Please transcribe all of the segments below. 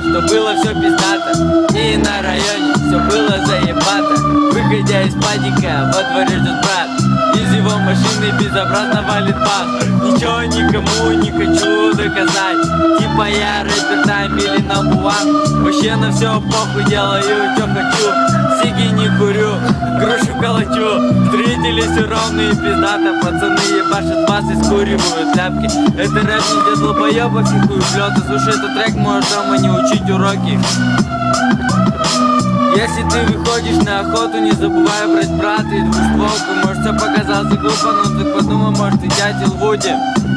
что было все пиздато. И на районе все было заебато. Выходя из падика, во дворе ждет брат. Из его машины безобразно валит бас. Ничего никому не хочу доказать. Типа я рэпер тайм или number one. Вообще на все похуй, делаю, что хочу. Сиги не курю, грушу колочу. Встретились ровные пиздата. Пацаны ебашат бас и скуривают ляпки. Это рэп не для долбоебов и хуеплёта. Слушай этот трек, можешь дома не учить уроки. Если ты выходишь на охоту, не забывай брать брата и двустволку. Может, все показалось глупо, но ты подумай, может, и дятел Вуди.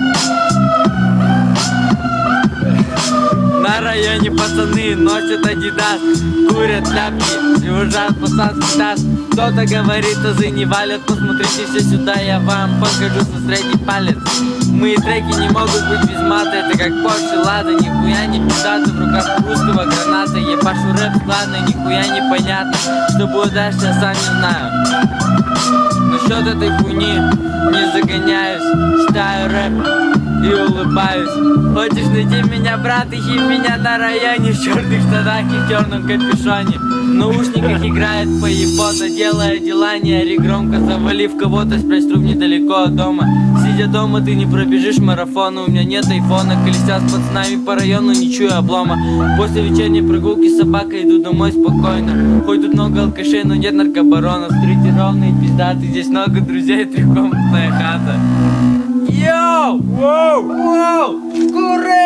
На районе пацаны носят адидас, курят ляпки и ужат пацанский таз. Кто-то говорит, азы не валят, посмотрите все сюда, я вам покажу со средний палец. Мои треки не могут быть без мата, это как Porsche Lada. Нихуя не пиздато, в руках русского граната. Ебашу рэп складно, нихуя не понятно. Что будет дальше, я сам не знаю. Насчет этой хуйни не загоняюсь, читаю рэп и улыбаюсь. Хочешь найти меня, брат, ищи меня на районе. В черных штанах и в черном капюшоне. В наушниках играет поебота, делая дела, не ори громко. Завалив кого-то, спрячь труп недалеко от дома. Сидя дома, ты не пробежишь марафона. У меня нет айфона, колесят с пацанами по району, не чую облома. После вечерней прогулки с собакой иду домой спокойно. Хоть тут много алкашей, но нет наркобаронов. Стрите ровные пиздаты, здесь много друзей, трехкомнатная хата. Йоу! Воу! Воу! Куры!